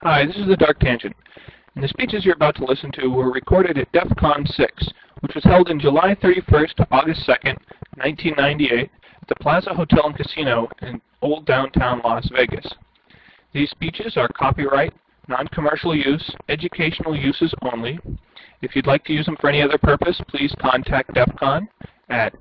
Hi, this is the Dark Tangent, and the speeches you're about to listen to were recorded at DEF CON 6, which was held in July 31st to August 2nd, 1998, at the Plaza Hotel and Casino in Old Downtown Las Vegas. These speeches are copyright, non-commercial use, educational uses only. If you'd like to use them for any other purpose, please contact DEF CON at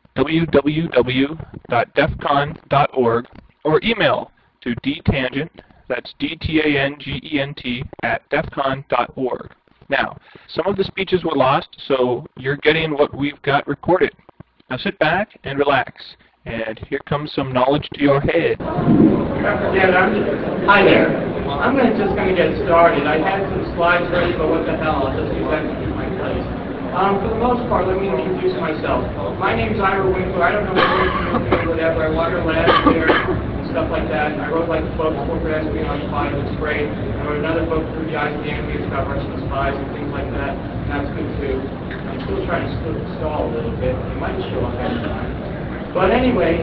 www.defcon.org or email to dtangent, that's D-T-A-N-G-E-N-T, at defcon.org. Now, some of the speeches were lost, so you're getting what we've got recorded. Now sit back and relax, and here comes some knowledge to your head. Hi there. I'm just going to get started. I had some slides ready, but what the hell, I'll just use that to keep my place. For the most part, let me introduce myself. My name's Ira Winkler. I don't know what you're whatever. I water last year and stuff like that. I wrote like a book, Corporate Espionage 5, it's great. I wrote another book through the ICN, it's about Russian spies and things like that, and that's good too. I'm still trying to stall a little bit. It might show up every time. But anyway,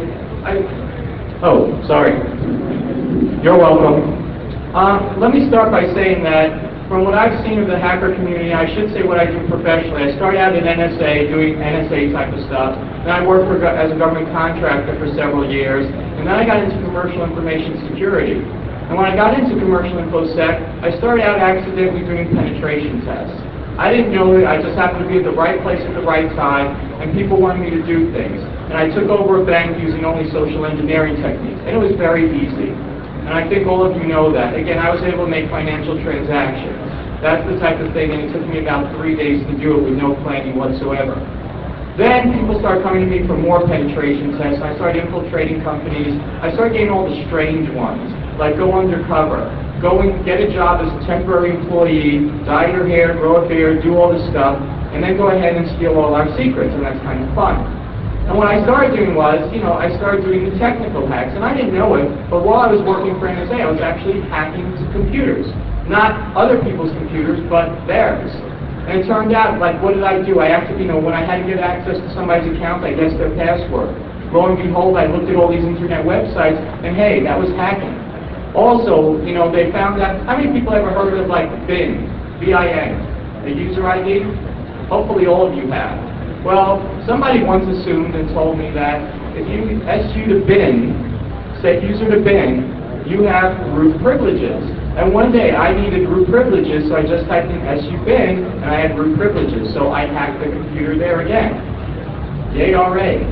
oh, sorry. You're welcome. Let me start by saying that from what I've seen of the hacker community, I should say what I do professionally. I started out in NSA, doing NSA type of stuff. Then I worked as a government contractor for several years. And then I got into commercial information security. And when I got into commercial InfoSec, I started out accidentally doing penetration tests. I didn't know it. I just happened to be at the right place at the right time, and people wanted me to do things. And I took over a bank using only social engineering techniques. And it was very easy. And I think all of you know that. Again, I was able to make financial transactions. That's the type of thing, and it took me about 3 days to do it with no planning whatsoever. Then people started coming to me for more penetration tests. I started infiltrating companies. I started getting all the strange ones, like go undercover, go and get a job as a temporary employee, dye your hair, grow a beard, do all this stuff, and then go ahead and steal all our secrets, and that's kind of fun. And what I started doing was, I started doing the technical hacks, and I didn't know it, but while I was working for NSA, I was actually hacking computers. Not other people's computers, but theirs. And it turned out, like, what did I do? I actually, when I had to get access to somebody's account, I guessed their password. Lo and behold, I looked at all these internet websites, and hey, that was hacking. Also, they found that, how many people ever heard of, like, BIN, B-I-N, a user ID? Hopefully all of you have. Well, somebody once assumed and told me that if you SU to bin, set user to bin, you have root privileges. And one day I needed root privileges, so I just typed in SU bin, and I had root privileges. So I hacked the computer there again. Yay, alright.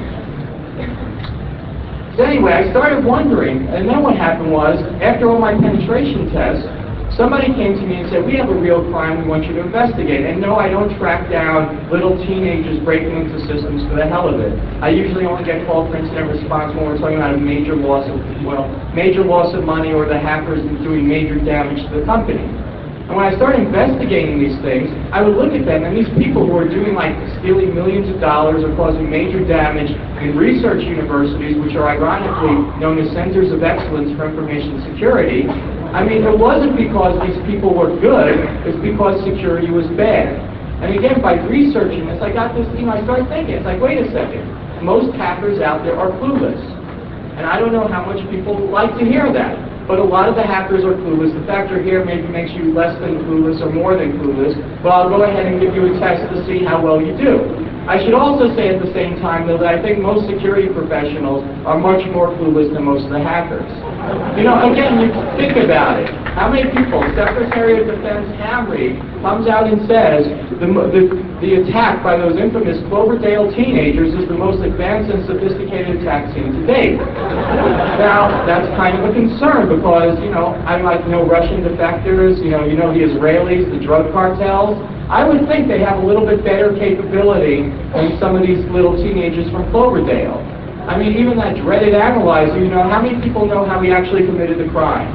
So anyway, I started wondering, and then what happened was, after all my penetration tests, somebody came to me and said, we have a real crime we want you to investigate. And no, I don't track down little teenagers breaking into systems for the hell of it. I usually only get call for incident response when we're talking about a major loss of money or the hackers doing major damage to the company. And when I started investigating these things, I would look at them, and these people who are doing like stealing millions of dollars or causing major damage in research universities, which are ironically known as centers of excellence for information security, I mean, it wasn't because these people were good, it's because security was bad. And again, by researching this, I got this, I started thinking, it's like, wait a second, most hackers out there are clueless. And I don't know how much people like to hear that, but a lot of the hackers are clueless. The factor here maybe makes you less than clueless or more than clueless, but I'll go ahead and give you a test to see how well you do. I should also say at the same time, though, that I think most security professionals are much more clueless than most of the hackers. Again, you think about it. How many people, Secretary of Defense Hamre comes out and says the attack by those infamous Cloverdale teenagers is the most advanced and sophisticated attack seen to date. Now, that's kind of a concern because, I know Russian defectors, the Israelis, the drug cartels. I would think they have a little bit better capability than some of these little teenagers from Cloverdale. I mean, even that dreaded analyzer, how many people know how he actually committed the crime?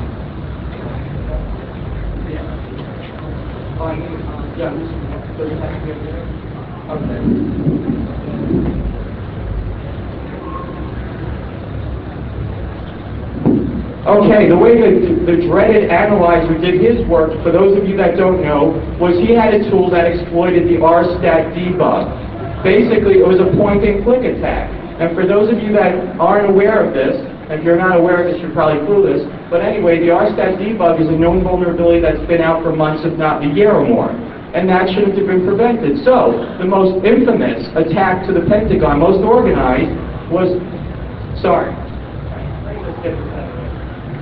Okay, the way the dreaded analyzer did his work, for those of you that don't know, was he had a tool that exploited the RStat debug. Basically, it was a point-and-click attack. And for those of you that aren't aware of this, If you're not aware of this, you're probably clueless. But anyway, the RStat debug is a known vulnerability that's been out for months, if not a year or more. And that shouldn't have been prevented. So, the most infamous attack to the Pentagon, most organized, was... Sorry. Let's get this out of the way.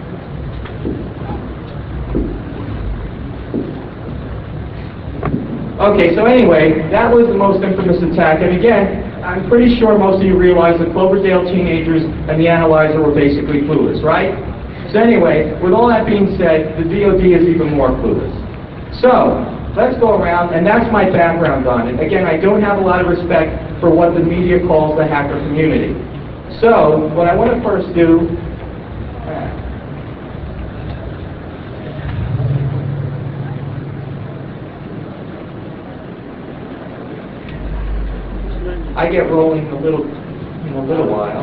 Okay, so anyway, that was the most infamous attack. And again, I'm pretty sure most of you realize that Cloverdale teenagers and the analyzer were basically clueless, right? So anyway, with all that being said, the DoD is even more clueless. So, let's go around, and that's my background on it. Again, I don't have a lot of respect for what the media calls the hacker community. So, what I want to first do... I get rolling in a little while.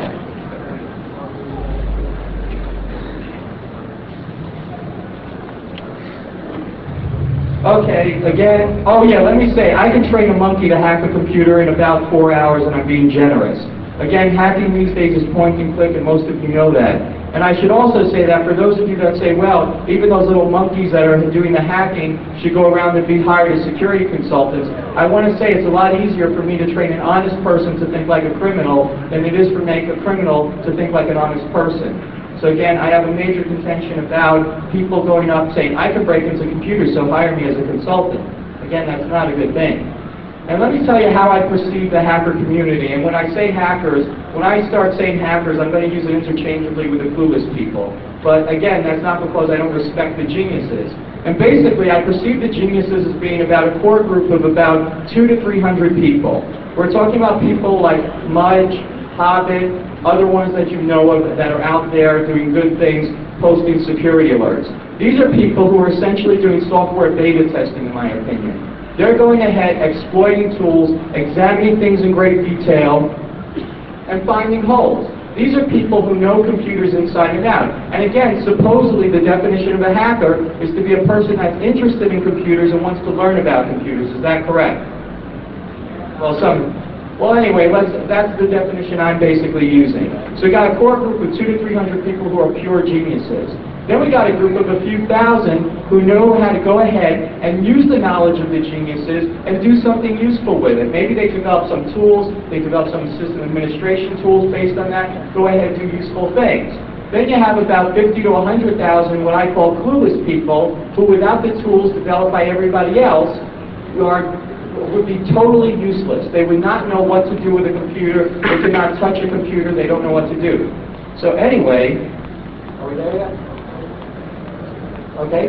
Okay, again, oh yeah, let me say, I can train a monkey to hack a computer in about 4 hours, and I'm being generous. Again, hacking these days is point and click, and most of you know that. And I should also say that for those of you that say, well, even those little monkeys that are doing the hacking should go around and be hired as security consultants, I want to say it's a lot easier for me to train an honest person to think like a criminal than it is for make a criminal to think like an honest person. So again, I have a major contention about people going up saying, I can break into computers, so hire me as a consultant. Again, that's not a good thing. And let me tell you how I perceive the hacker community. And when I say hackers, when I start saying hackers, I'm going to use it interchangeably with the clueless people. But again, that's not because I don't respect the geniuses. And basically, I perceive the geniuses as being about a core group of about 200 to 300 people. We're talking about people like Mudge, Hobbit, other ones that you know of that are out there doing good things, posting security alerts. These are people who are essentially doing software beta testing, in my opinion. They're going ahead, exploiting tools, examining things in great detail, and finding holes. These are people who know computers inside and out. And again, supposedly the definition of a hacker is to be a person that's interested in computers and wants to learn about computers. Is that correct? Well, anyway, that's the definition I'm basically using. So we got a core group of 200 to 300 people who are pure geniuses. Then we got a group of a few thousand who know how to go ahead and use the knowledge of the geniuses and do something useful with it. Maybe they develop some tools, they develop some system administration tools based on that, go ahead and do useful things. Then you have about 50 to 100,000 what I call clueless people who, without the tools developed by everybody else, would be totally useless. They would not know what to do with a computer, they cannot touch a computer, they don't know what to do. So anyway, are we there yet? Okay.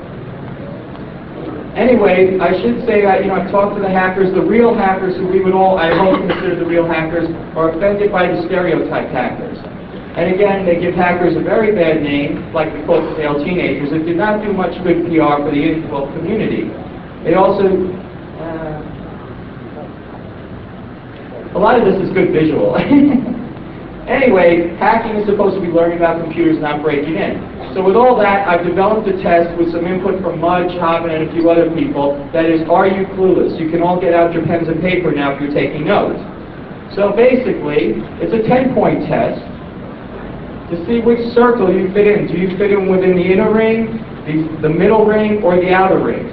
Anyway, I should say that, I've talked to the hackers. The real hackers, who we would all, I hope, consider the real hackers, are offended by the stereotype hackers. And again, they give hackers a very bad name, like the Cloverdale teenagers. It did not do much good PR for the community. They also, a lot of this is good visual. Anyway, hacking is supposed to be learning about computers, not breaking in. So with all that, I've developed a test with some input from Mudge, Hobbit, and a few other people. That is, are you clueless? You can all get out your pens and paper now if you're taking notes. So basically, it's a 10-point test to see which circle you fit in. Do you fit in within the inner ring, the middle ring, or the outer ring?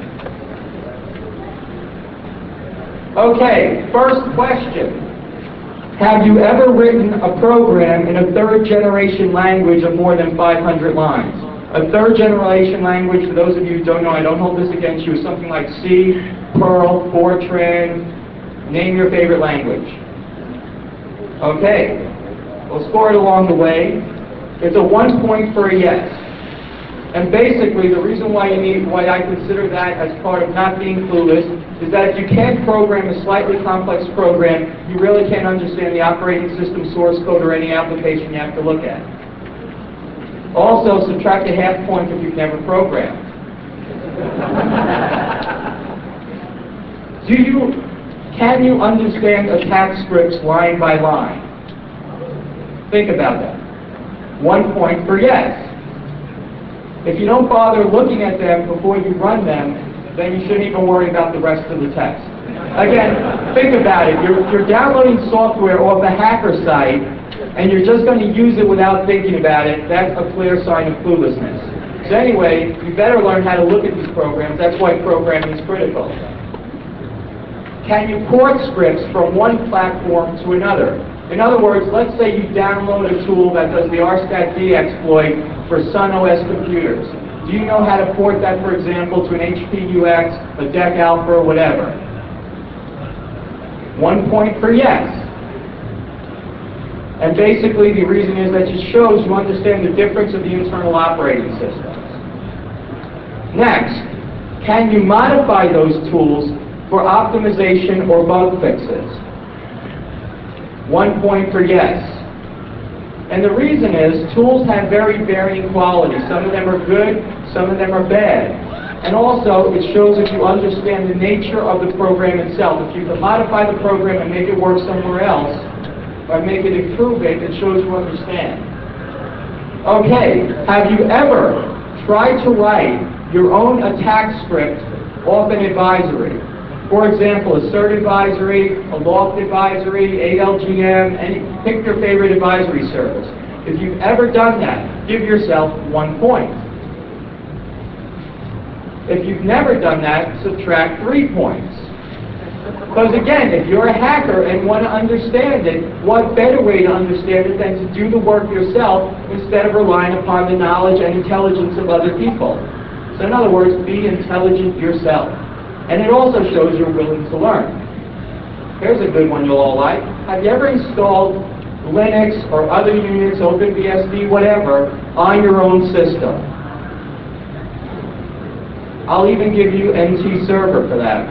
Okay, first question. Have you ever written a program in a third-generation language of more than 500 lines? A third-generation language, for those of you who don't know, I don't hold this against you, is something like C, Perl, Fortran, name your favorite language. Okay, we'll score it along the way. It's a 1 point for a yes. And basically, the reason why I consider that as part of not being clueless is that if you can't program a slightly complex program, you really can't understand the operating system source code or any application you have to look at. Also, subtract a half point if you've never programmed. Can you understand attack scripts line by line? Think about that. 1 point for yes. If you don't bother looking at them before you run them, then you shouldn't even worry about the rest of the test. Again, think about it. You're downloading software off a hacker site and you're just going to use it without thinking about it, that's a clear sign of cluelessness. So anyway, you better learn how to look at these programs. That's why programming is critical. Can you port scripts from one platform to another? In other words, let's say you download a tool that does the RStatD exploit for Sun OS computers. Do you know how to port that, for example, to an HP UX, a DEC Alpha, or whatever? 1 point for yes. And basically the reason is that it shows you understand the difference of the internal operating systems. Next, can you modify those tools for optimization or bug fixes? 1 point for yes. And the reason is tools have very varying quality. Some of them are good, some of them are bad. And also, it shows if you understand the nature of the program itself. If you can modify the program and make it work somewhere else, or make it improve it, it shows you understand. Okay, have you ever tried to write your own attack script off an advisory? For example, a CERT advisory, a Loft advisory, ALGM, pick your favorite advisory service. If you've ever done that, give yourself 1 point. If you've never done that, subtract 3 points. Because again, if you're a hacker and want to understand it, what better way to understand it than to do the work yourself instead of relying upon the knowledge and intelligence of other people? So in other words, be intelligent yourself. And it also shows you're willing to learn. Here's a good one you'll all like. Have you ever installed Linux or other Unix, OpenBSD, whatever, on your own system? I'll even give you NT Server for that.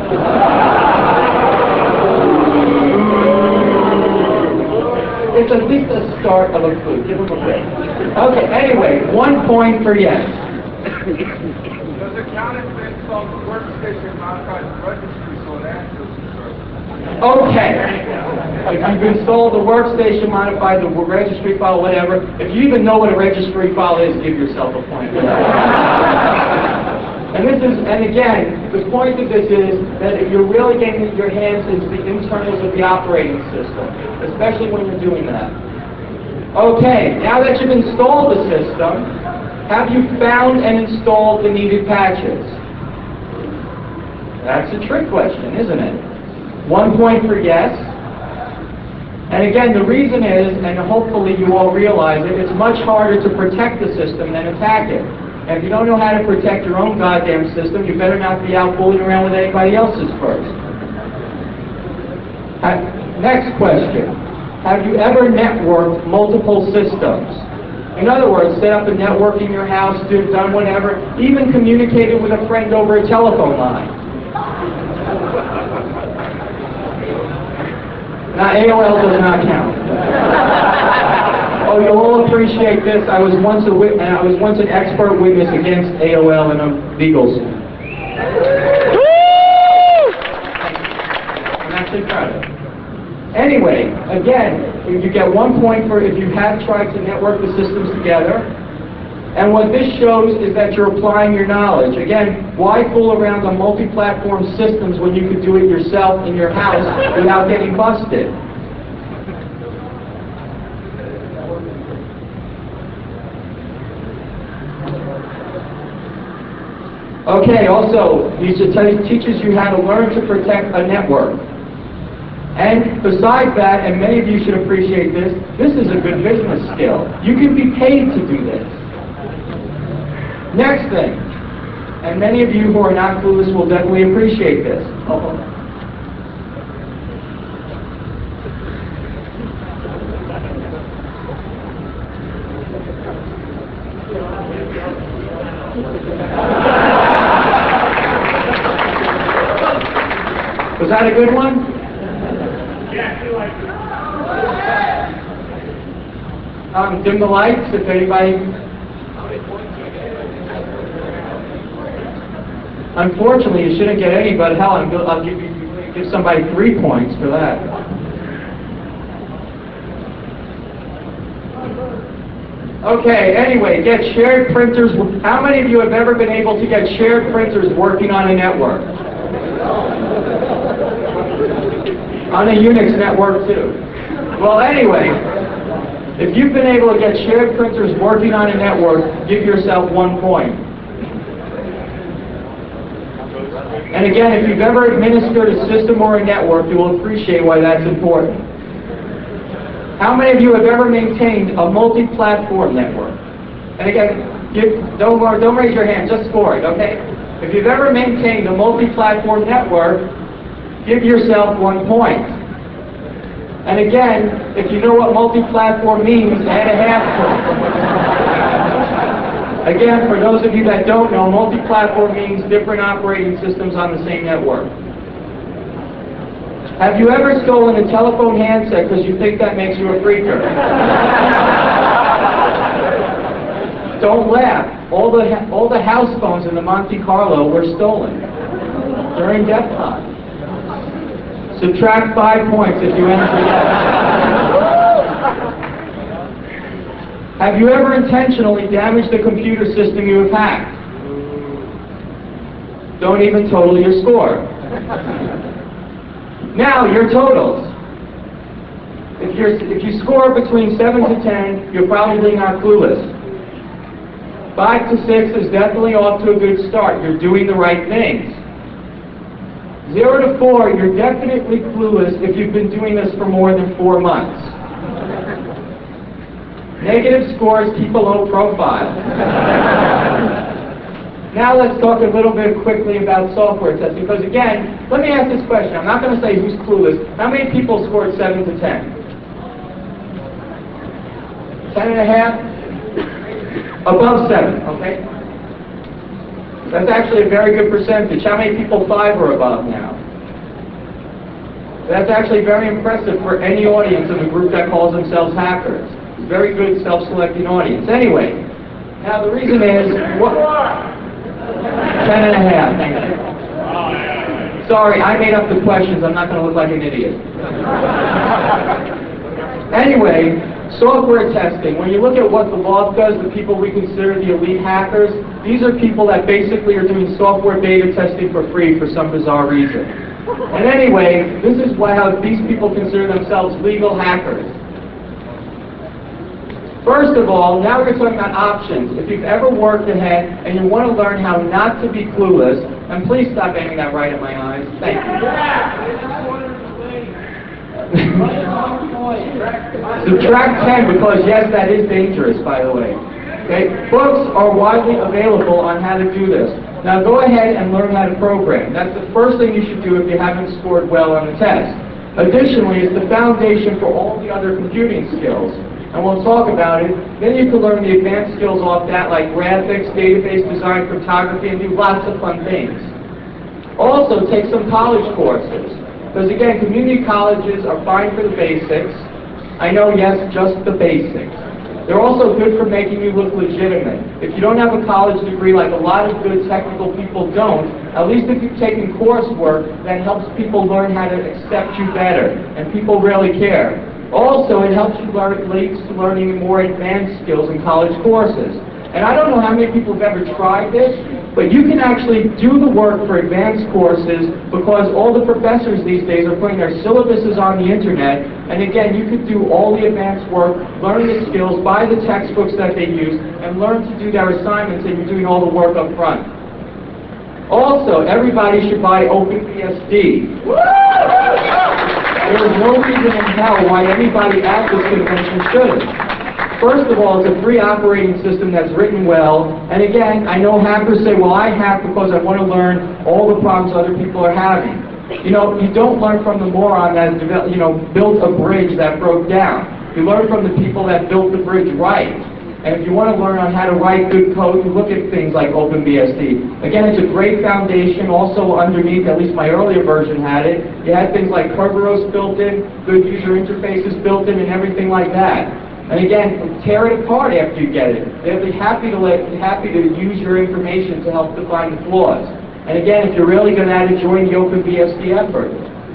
It's at least a start of a clue. Give them a break. Okay, anyway, 1 point for yes. Does it count if they install the workstation modified the registry so it answers the server? Okay. If you've installed the workstation, modified the registry file, whatever, if you even know what a registry file is, give yourself a point for that. And again, the point of this is that if you're really getting your hands into the internals of the operating system, especially when you're doing that. Okay, now that you've installed the system, have you found and installed the needed patches? That's a trick question, isn't it? 1 point for yes. And again, the reason is, and hopefully you all realize it, it's much harder to protect the system than attack it. And if you don't know how to protect your own goddamn system, you better not be out fooling around with anybody else's first. Next question. Have you ever networked multiple systems? In other words, set up a network in your house, done whatever, even communicated with a friend over a telephone line. Now, AOL does not count. Oh, you'll all appreciate this. I was once an expert witness against AOL in a legal suit. I'm actually proud of it. Anyway, again, you get 1 point for if you have tried to network the systems together. And what this shows is that you're applying your knowledge. Again, why fool around on multi-platform systems when you could do it yourself in your house without getting busted? Okay, also, it teaches you how to learn to protect a network. And besides that, and many of you should appreciate this, this is a good business skill. You can be paid to do this. Next thing, and many of you who are not clueless will definitely appreciate this. Was that a good one? Yeah, I feel like it. Dim the lights if anybody... Unfortunately, you shouldn't get any, but hell, I'll give somebody 3 points for that. Okay, anyway, get shared printers. How many of you have ever been able to get shared printers working on a network? On a Unix network, too. Well, anyway, If you've been able to get shared printers working on a network, give yourself 1 point. And again, if you've ever administered a system or a network, you will appreciate why that's important. How many of you have ever maintained a multi-platform network? And again, don't raise your hand, just score it, okay? If you've ever maintained a multi-platform network, give yourself 1 point. And again, if you know what multi-platform means, add a half point. Again, for those of you that don't know, multi-platform means different operating systems on the same network. Have you ever stolen a telephone handset because you think that makes you a freaker? Don't laugh. All the house phones in the Monte Carlo were stolen during DEF CON. Subtract 5 points if you answer yes. Have you ever intentionally damaged the computer system you have hacked? Don't even total your score. Now, your totals. If you score between 7 to 10, you're probably not clueless. 5 to 6 is definitely off to a good start. You're doing the right things. 0 to 4, you're definitely clueless if you've been doing this for more than 4 months. Negative scores keep a low profile. Now let's talk a little bit quickly about software tests, because again, let me ask this question. I'm not going to say who's clueless. How many people scored 7 to 10? 10 and a half? Above 7, okay? That's actually a very good percentage. How many people 5 or above now? That's actually very impressive for any audience in the group that calls themselves hackers. Very good self-selecting audience. Anyway, now the reason is... 10 and a half, thank you. Sorry, I made up the questions. I'm not going to look like an idiot. Anyway, software testing. When you look at what the loft does, the people we consider the elite hackers, these are people that basically are doing software beta testing for free for some bizarre reason. And anyway, this is how these people consider themselves legal hackers. First of all, now we're talking about options. If you've ever worked ahead and you want to learn how not to be clueless, and please stop aiming that right at my eyes. Thank you. Subtract 10 because, yes, that is dangerous, by the way. Okay? Books are widely available on how to do this. Now go ahead and learn how to program. That's the first thing you should do if you haven't scored well on the test. Additionally, it's the foundation for all the other computing skills. And we'll talk about it. Then you can learn the advanced skills off that, like graphics, database design, cryptography, and do lots of fun things. Also, take some college courses. Because again, community colleges are fine for the basics. I know, yes, just the basics. They're also good for making you look legitimate. If you don't have a college degree, like a lot of good technical people don't, at least if you've taken coursework, that helps people learn how to accept you better. And people really care. Also, it helps you leads to learning more advanced skills in college courses. And I don't know how many people have ever tried this, but you can actually do the work for advanced courses because all the professors these days are putting their syllabuses on the internet. And again, you could do all the advanced work, learn the skills, buy the textbooks that they use, and learn to do their assignments, and you're doing all the work up front. Also, everybody should buy OpenBSD. There is no reason in hell why anybody at this convention shouldn't. First of all, it's a free operating system that's written well. And again, I know hackers say, well, I hack because I want to learn all the problems other people are having. You know, you don't learn from the moron that built a bridge that broke down. You learn from the people that built the bridge right. And if you want to learn on how to write good code, you look at things like OpenBSD. Again, it's a great foundation. Also underneath, at least my earlier version had it, you had things like Kerberos built in, good user interfaces built in, and everything like that. And again, tear it apart after you get it. They'll be happy to use your information to help define the flaws. And again, if you're really good at it, join the OpenBSD effort.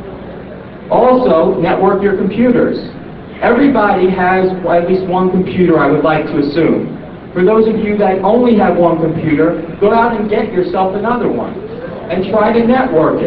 Also, network your computers. Everybody has at least one computer, I would like to assume. For those of you that only have one computer, go out and get yourself another one and try to network it.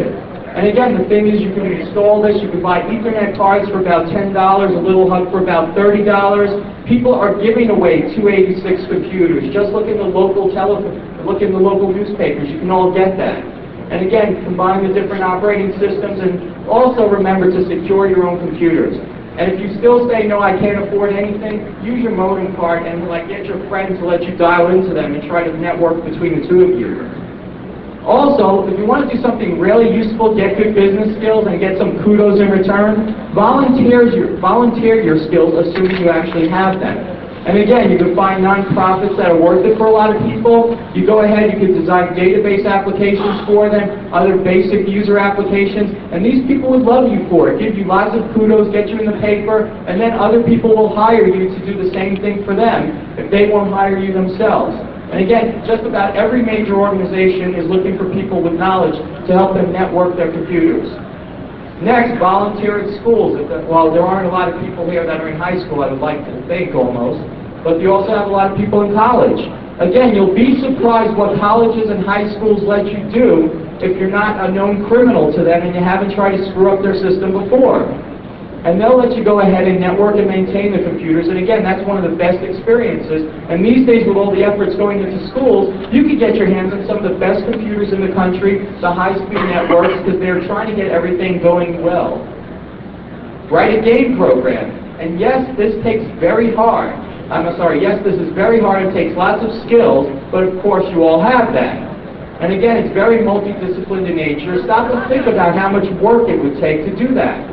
And again, the thing is, you can install this, you can buy Ethernet cards for about $10, a little hub for about $30. People are giving away 286 computers. Just look in the local newspapers, you can all get that. And again, combine the different operating systems, and also remember to secure your own computers. And if you still say, no, I can't afford anything, use your modem card and get your friends to let you dial into them and try to network between the two of you. Also, if you want to do something really useful, get good business skills and get some kudos in return, volunteer your skills, assuming you actually have them. And again, you can find nonprofits that are worth it for a lot of people. You go ahead, you can design database applications for them, other basic user applications, and these people would love you for it, give you lots of kudos, get you in the paper, and then other people will hire you to do the same thing for them if they won't hire you themselves. And again, just about every major organization is looking for people with knowledge to help them network their computers. Next, volunteer at schools. Well, there aren't a lot of people here that are in high school, I would like to think almost, but you also have a lot of people in college. Again, you'll be surprised what colleges and high schools let you do if you're not a known criminal to them and you haven't tried to screw up their system before. And they'll let you go ahead and network and maintain the computers, and again, that's one of the best experiences. And these days, with all the efforts going into schools, you can get your hands on some of the best computers in the country, the high-speed networks, because they're trying to get everything going well. Write a game program. And yes, this takes very hard. Yes, this is very hard, it takes lots of skills, but of course you all have that. And again, it's very multidisciplined in nature. Stop and think about how much work it would take to do that.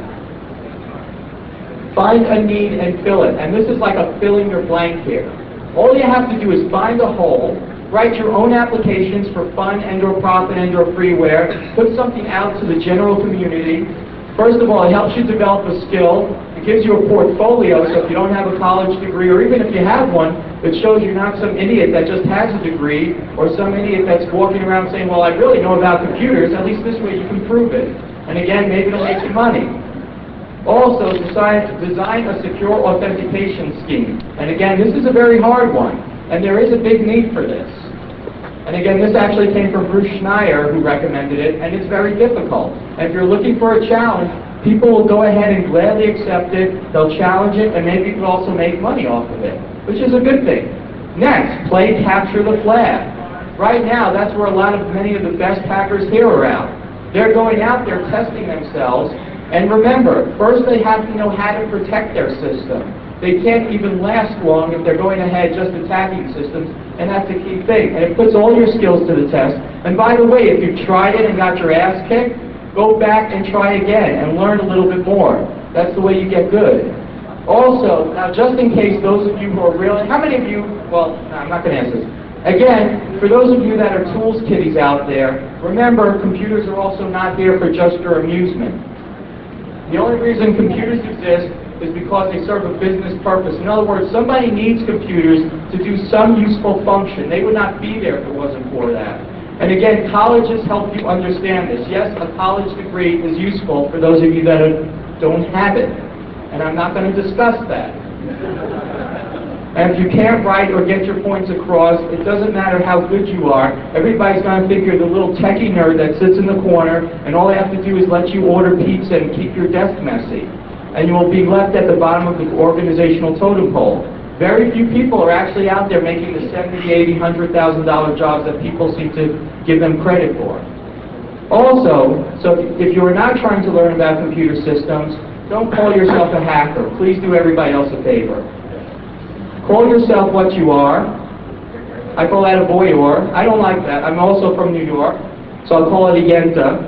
Find a need and fill it. And this is like a fill in your blank here. All you have to do is find a hole, write your own applications for fun and or profit and or freeware, put something out to the general community. First of all, it helps you develop a skill. It gives you a portfolio, so if you don't have a college degree, or even if you have one, it shows you're not some idiot that just has a degree, or some idiot that's walking around saying, well, I really know about computers. At least this way you can prove it. And again, maybe it'll make you money. Also, design a secure authentication scheme. And again, this is a very hard one, and there is a big need for this. And again, this actually came from Bruce Schneier, who recommended it, and it's very difficult. And if you're looking for a challenge, people will go ahead and gladly accept it, they'll challenge it, and maybe you can also make money off of it, which is a good thing. Next, play capture the flag. Right now, that's where many of the best hackers here are out. They're going out there testing themselves. And remember, first they have to know how to protect their system. They can't even last long if they're going ahead just attacking systems, and that's a key thing. And it puts all your skills to the test. And by the way, if you've tried it and got your ass kicked, go back and try again and learn a little bit more. That's the way you get good. Also, now just in case those of you who are really, how many of you, well, no, I'm not going to answer this. Again, for those of you that are tools kiddies out there, remember, computers are also not here for just your amusement. The only reason computers exist is because they serve a business purpose. In other words, somebody needs computers to do some useful function. They would not be there if it wasn't for that. And again, colleges help you understand this. Yes, a college degree is useful for those of you that don't have it. And I'm not going to discuss that. And if you can't write or get your points across, it doesn't matter how good you are. Everybody's going to think you're the little techie nerd that sits in the corner, and all they have to do is let you order pizza and keep your desk messy. And you will be left at the bottom of the organizational totem pole. Very few people are actually out there making the $70,000, $80,000, $100,000 jobs that people seem to give them credit for. Also, so if you are not trying to learn about computer systems, don't call yourself a hacker. Please do everybody else a favor. Call yourself what you are. I call that a voyeur. I don't like that. I'm also from New York, so I'll call it a yenta.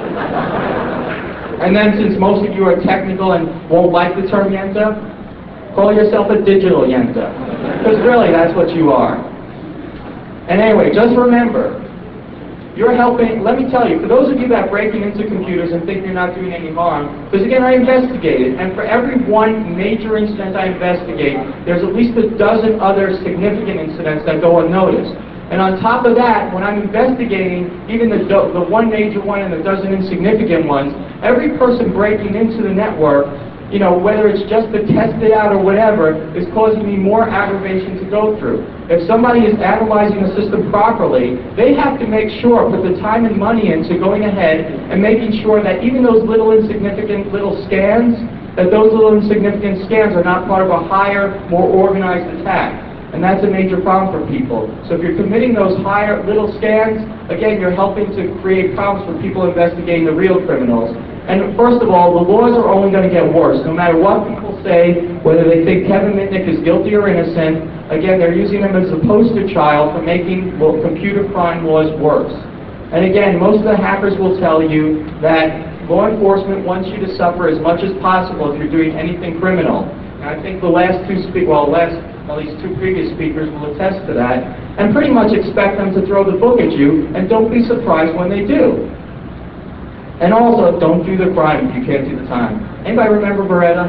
And then since most of you are technical and won't like the term yenta, call yourself a digital yenta. Because really, that's what you are. And anyway, just remember, you're helping, let me tell you, for those of you that are breaking into computers and think you're not doing any harm, because again, I investigated, and for every one major incident I investigate, there's at least a dozen other significant incidents that go unnoticed. And on top of that, when I'm investigating even the one major one and a dozen insignificant ones, every person breaking into the network whether it's just to test it out or whatever, is causing me more aggravation to go through. If somebody is analyzing the system properly, they have to make sure, put the time and money into going ahead and making sure that even those little insignificant little scans, that those little insignificant scans are not part of a higher, more organized attack. And that's a major problem for people. So if you're committing those higher little scans, again, you're helping to create problems for people investigating the real criminals. And first of all, the laws are only going to get worse. No matter what people say, whether they think Kevin Mitnick is guilty or innocent, again, they're using him as a poster child for making computer crime laws worse. And again, most of the hackers will tell you that law enforcement wants you to suffer as much as possible if you're doing anything criminal. And I think the last at least two previous speakers will attest to that, and pretty much expect them to throw the book at you, and don't be surprised when they do. And also, don't do the crime if you can't do the time. Anybody remember Beretta?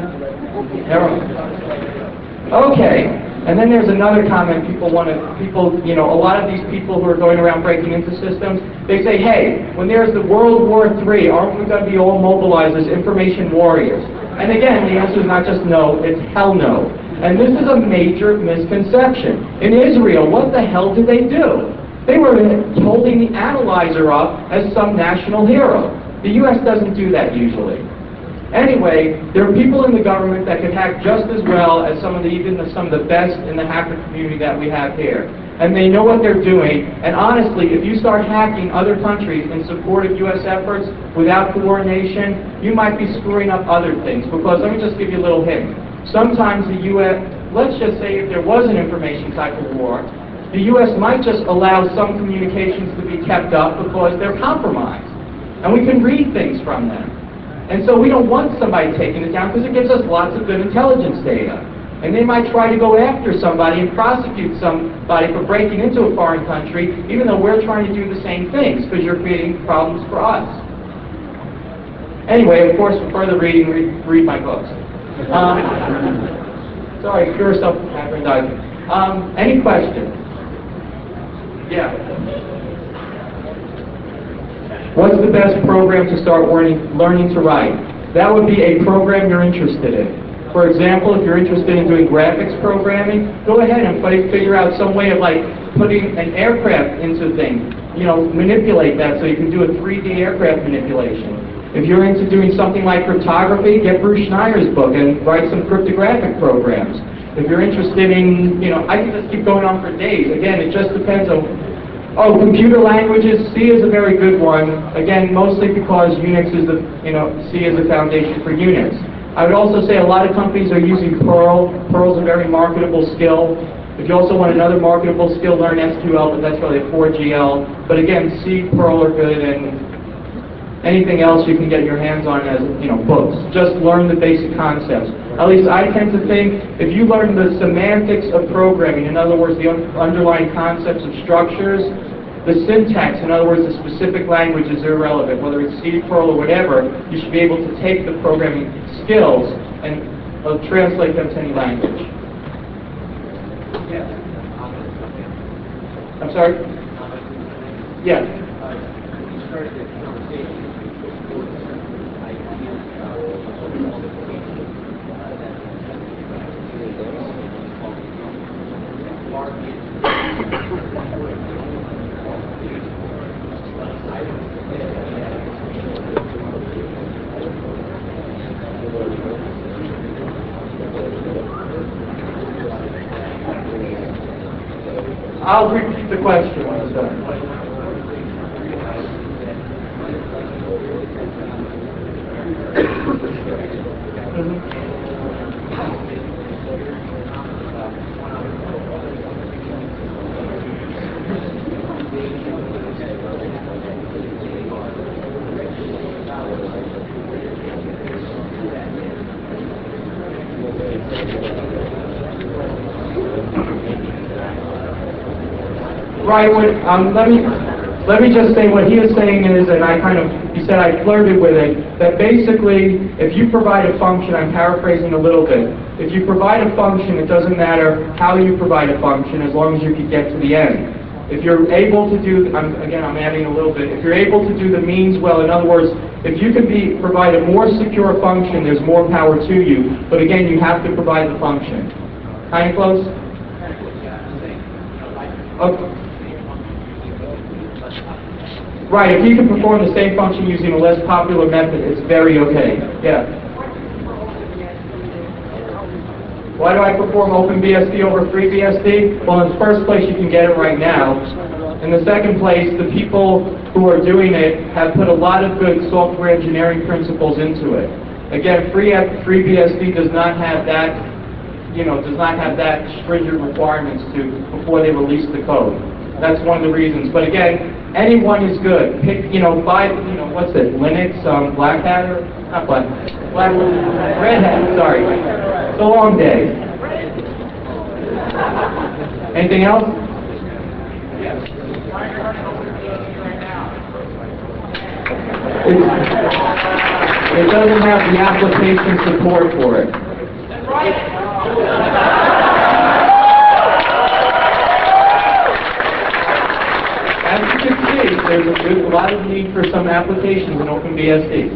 Okay. And then there's another comment a lot of these people who are going around breaking into systems, they say, hey, when there's the World War III, aren't we going to be all mobilized as information warriors? And again, the answer is not just no, it's hell no. And this is a major misconception. In Israel, what the hell did they do? They were holding the analyzer up as some national hero. The U.S. doesn't do that usually. Anyway, there are people in the government that can hack just as well as some of the best in the hacker community that we have here. And they know what they're doing. And honestly, if you start hacking other countries in support of U.S. efforts without coordination, you might be screwing up other things. Because let me just give you a little hint. Sometimes the U.S., let's just say if there was an information type of war, the U.S. might just allow some communications to be kept up because they're compromised. And we can read things from them. And so we don't want somebody taking it down because it gives us lots of good intelligence data. And they might try to go after somebody and prosecute somebody for breaking into a foreign country, even though we're trying to do the same things because you're creating problems for us. Anyway, of course, for further reading, read my books. Sorry, pure self-aggrandizement. Any questions? Yeah. What's the best program to start learning to write? That would be a program you're interested in. For example, if you're interested in doing graphics programming, go ahead and figure out some way of putting an aircraft into things. Manipulate that so you can do a 3D aircraft manipulation. If you're into doing something like cryptography, get Bruce Schneier's book and write some cryptographic programs. If you're interested in, I can just keep going on for days. Again, it just depends on, computer languages. C is a very good one. Again, mostly because Unix is C is the foundation for Unix. I would also say a lot of companies are using Perl. Perl's a very marketable skill. If you also want another marketable skill, learn SQL, but that's really a 4GL. But again, C, Perl are good, and anything else you can get your hands on as, books. Just learn the basic concepts. At least I tend to think if you learn the semantics of programming, in other words, the underlying concepts of structures, the syntax, in other words, the specific language is irrelevant. Whether it's C, Perl, or whatever, you should be able to take the programming skills and translate them to any language. Yeah. I'm sorry? Yeah. I'll repeat the question when it's done. Right, let me just say what he is saying is, and he said I flirted with it, that basically, if you provide a function, I'm paraphrasing a little bit, if you provide a function, it doesn't matter how you provide a function as long as you can get to the end. If you're able to do, I'm adding a little bit, if you're able to do the means well, in other words, If you can provide a more secure function, there's more power to you. But again, you have to provide the function. Kind of close? Okay. Right, if you can perform the same function using a less popular method, it's very okay. Yeah. Why do I perform OpenBSD over FreeBSD? Well, in the first place, you can get it right now. In the second place, the people who are doing it have put a lot of good software engineering principles into it. Again, FreeBSD does not have that, does not have that stringent requirements before they release the code. That's one of the reasons. But again, anyone is good. Pick, buy, what's it? Linux, Black Hat, or not Black Red Hat. Sorry, it's a long day. Anything else? Yes. It doesn't have the application support for it. As you can see, there's a lot of need for some applications in OpenBSD.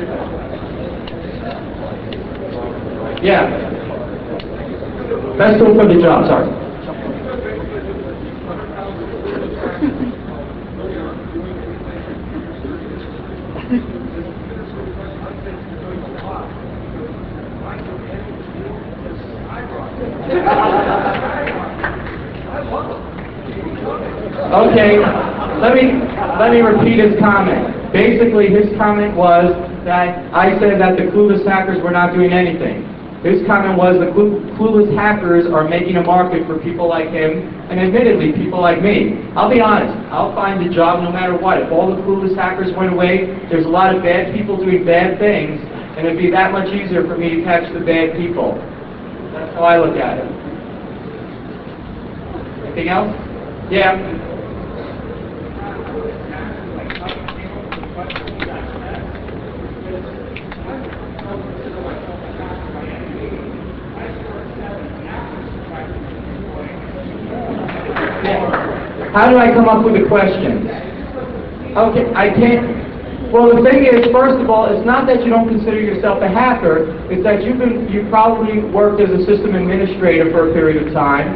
Yeah. Best tool for the job, sorry. Okay, let me repeat his comment. Basically, his comment was that I said that the clueless hackers were not doing anything. His comment was the clueless hackers are making a market for people like him, and admittedly, people like me. I'll be honest, I'll find a job no matter what. If all the clueless hackers went away, there's a lot of bad people doing bad things, and it'd be that much easier for me to catch the bad people. That's how I look at it. Anything else? Yeah. How do I come up with the questions? Okay, I can't. Well, the thing is, first of all, it's not that you don't consider yourself a hacker. It's that you probably worked as a system administrator for a period of time.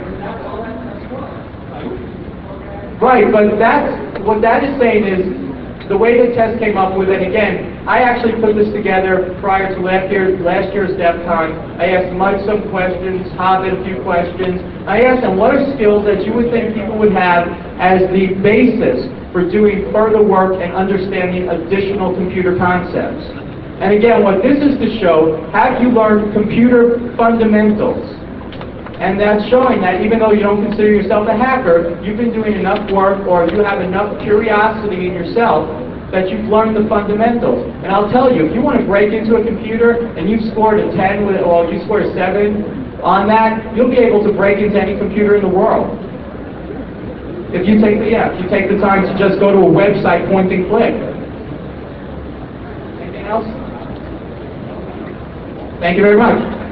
Right, but what that is saying is the way the test came up with it. Again, I actually put this together prior to last year's DEF CON. I asked Mike some questions, Hobbit a few questions. I asked them, what are skills that you would think people would have as the basis for doing further work and understanding additional computer concepts? And again, what this is to show, have you learned computer fundamentals? And that's showing that even though you don't consider yourself a hacker, you've been doing enough work or you have enough curiosity in yourself that you've learned the fundamentals. And I'll tell you, if you want to break into a computer and you've scored a 10 or you scored a 7 on that, you'll be able to break into any computer in the world. If you take the time to just go to a website, point and click. Anything else? Thank you very much.